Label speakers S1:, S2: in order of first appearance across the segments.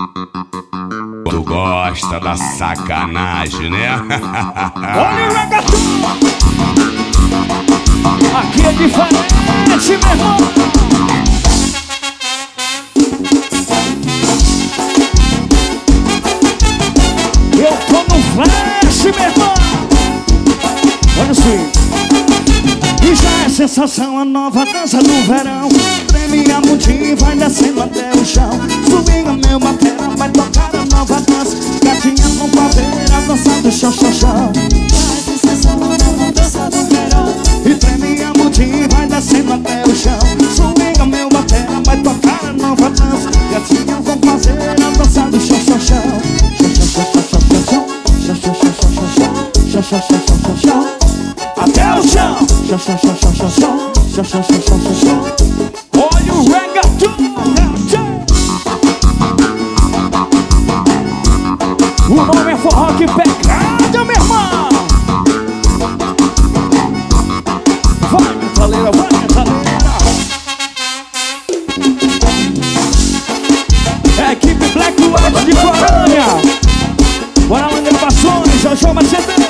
S1: Tu gosta da sacanagem, né?
S2: Olha o reggaeton! Aqui é diferente, meu irmão! Eu tô no flash, meu irmão! Olha assim. E já é sensação a nova dança do verão. Treme a mundinha, vai descendo até o chão. Swinga meu batera, vai tocar a nova dança. Gatinhas vão fazer a dança do chão, chão, chão. Já é sensação a nova dança do verão. E treme a mundinha, vai descendo até o chão. Swinga meu batera, vai tocar a nova dança. Gatinhas vão fazer a dança do chão, chão, chão. Chão, chão, chão, chão, chão, chão, chão, chão, chão, chão, chão, chão, chão, chão. Até o chão! Chão, chão, chão, chão, chão, chão, chão, chão, chão, chão, chão, chão. Olha o reggaeton! O nome é forró que pegada, meu irmão! Vai, metaleira, vai, metaleira! É a equipe Black White de Guarânia! Bora lá, gravações, Jojo Mercedes!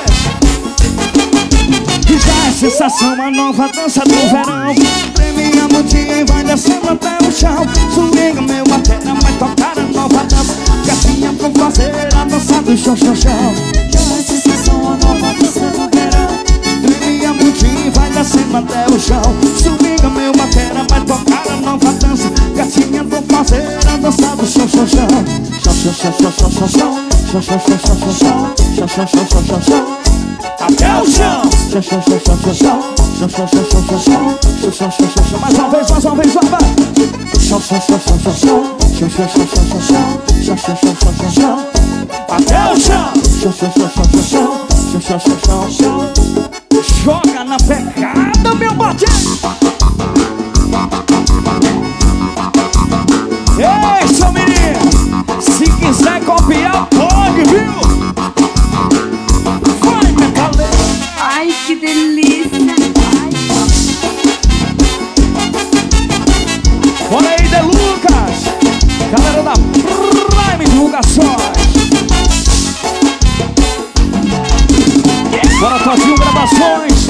S2: E já é sensação, a nova dança do verão. Treme a mundinha e vai descendo até o chão. Swinga meu batera, vai tocar a nova dança. Gatinha vão fazer a dança do chão, chão, chão. Já é sensação, a nova dança do verão. Treme a mundinha e vai descendo até o chão. Swinga meu batera, vai tocar a nova dança. Gatinha vão fazer a dança do chão, chão, chão. Chão, chão, chão, chão, chão, chão, chão. Chão, chão, chão, chão, chão, chão. Chão, chão, chão, chão, chão, chão. Até o chão! Chão, chão, chão, chão, chão, chão. Chão, chão, chão, chão, chão, chão. Chão, chão, chão, chão, chão. Mais uma vez, vai! Chão, chão, chão, chão, chão, chão. Chão, chão, chão, chão, chão, chão. Chão, chão, chão, chão, chão, chão. Até o chão! Chão, chão, chão, chão, chão, chão. Chão, chão, chão, chão, chão. Joga na pegada, meu bate! Ei, seu menino! Se quiser copiar, pode, viu?
S3: Ai, que delícia!
S2: Olha aí, De Lucas! Galera da Prime Divulgações! Bora, Tozinho Gravações!